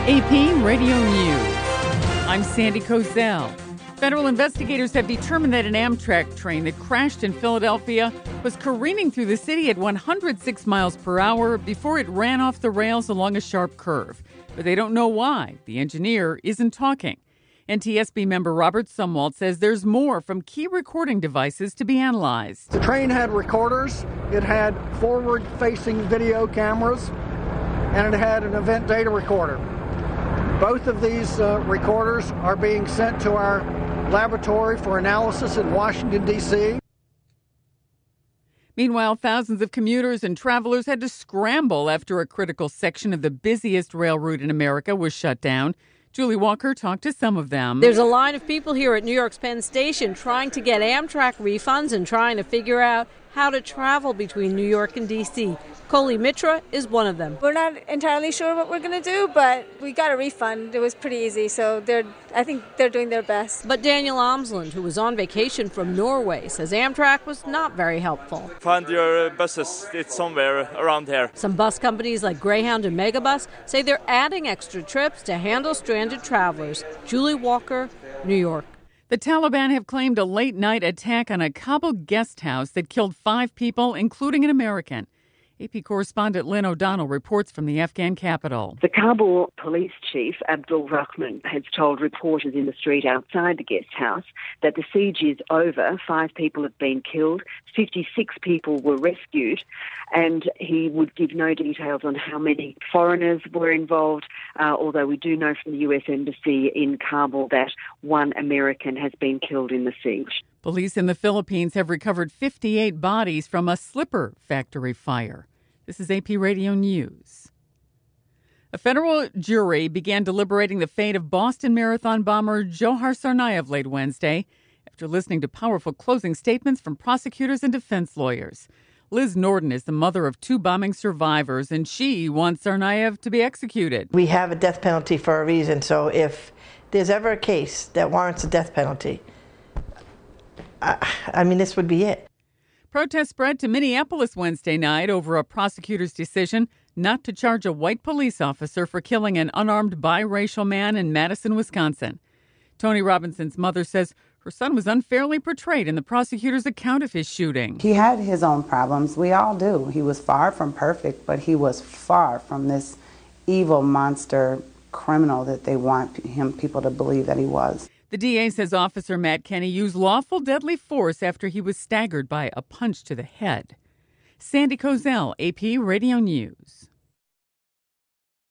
AP Radio News. I'm Sandy Kozel. Federal investigators have determined that an Amtrak train that crashed in Philadelphia was careening through the city at 106 miles per hour before it ran off the rails along a sharp curve. But they don't know why. The engineer isn't talking. NTSB member Robert Sumwalt says there's more from key recording devices to be analyzed. The train had recorders, it had forward-facing video cameras, and it had an event data recorder. Both of these recorders are being sent to our laboratory for analysis in Washington, D.C. Meanwhile, thousands of commuters and travelers had to scramble after a critical section of the busiest rail route in America was shut down. Julie Walker talked to some of them. There's a line of people here at New York's Penn Station trying to get Amtrak refunds and trying to figure out how to travel between New York and D.C. Koli Mitra is one of them. We're not entirely sure what we're going to do, but we got a refund. It was pretty easy, so I think they're doing their best. But Daniel Omsland, who was on vacation from Norway, says Amtrak was not very helpful. Find your buses. It's somewhere around here. Some bus companies like Greyhound and Megabus say they're adding extra trips to handle stranded travelers. Julie Walker, New York. The Taliban have claimed a late-night attack on a Kabul guest house that killed 5 people, including an American. AP correspondent Lynn O'Donnell reports from the Afghan capital. The Kabul police chief, Abdul Rahman, has told reporters in the street outside the guest house that the siege is over. 5 people have been killed, 56 people were rescued, and he would give no details on how many foreigners were involved, although we do know from the U.S. Embassy in Kabul that 1 American has been killed in the siege. Police in the Philippines have recovered 58 bodies from a slipper factory fire. This is AP Radio News. A federal jury began deliberating the fate of Boston Marathon bomber Dzhokhar Tsarnaev late Wednesday after listening to powerful closing statements from prosecutors and defense lawyers. Liz Norton is the mother of 2 bombing survivors, and she wants Tsarnaev to be executed. We have a death penalty for a reason, so if there's ever a case that warrants a death penalty, this would be it. Protests spread to Minneapolis Wednesday night over a prosecutor's decision not to charge a white police officer for killing an unarmed biracial man in Madison, Wisconsin. Tony Robinson's mother says her son was unfairly portrayed in the prosecutor's account of his shooting. He had his own problems. We all do. He was far from perfect, but he was far from this evil monster criminal that they want people to believe that he was. The DA says Officer Matt Kenny used lawful deadly force after he was staggered by a punch to the head. Sandy Kozel, AP Radio News.